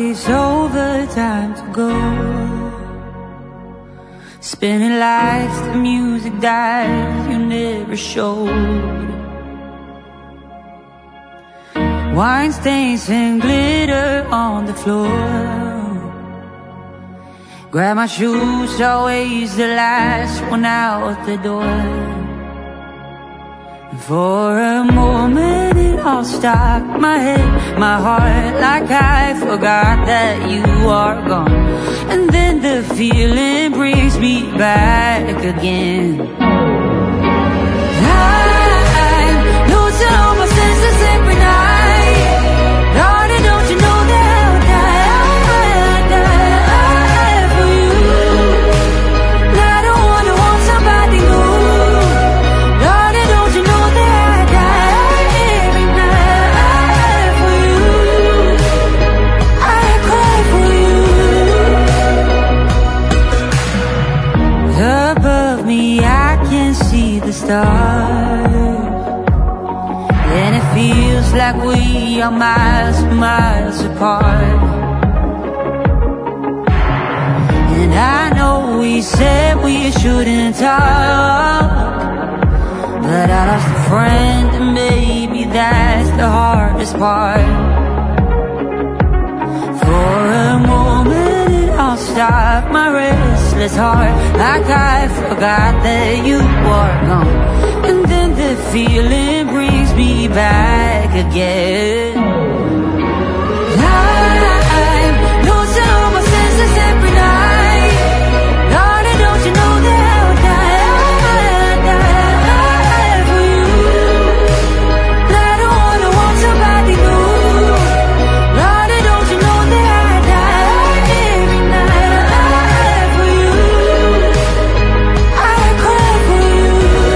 it's over, time to go. Spinning lights, the music dies, you never showed. Wine stains and glitter on the floor. Grab my shoes, always the last one out the door. For a moment it all stopped, my head, my heart, like I forgot that you are gone. And then the feeling brings me back again. I'm losing all my senses every night. Darling, don't you know that I'll die for you? And I don't wanna want somebody new. Darling, don't you know that I die every night for you? I cry for you. Above me I can see the stars, and it feels like we are miles and miles apart. And I know we said we shouldn't talk, but I lost a friend and maybe that's the hardest part. For a moment it all stopped, my restless heart, like I forgot that you were gone. And then the feeling brings me back again. I'm losing all my senses every night. Darling, don't you know that I'll die for you? And I don't wanna want somebody new. Darling, don't you know that I die every night for you? I cry for you.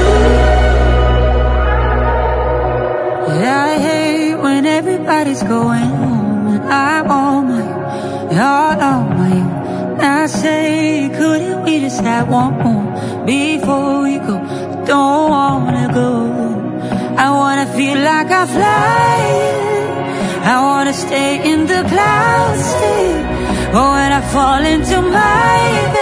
Yeah, I hate when everybody's going home and I'm on my own, you're on my own. And I say, couldn't we just have one more before we go? Don't wanna go. I wanna feel like I fly. I wanna stay in the clouds still. But when I fall into my bed,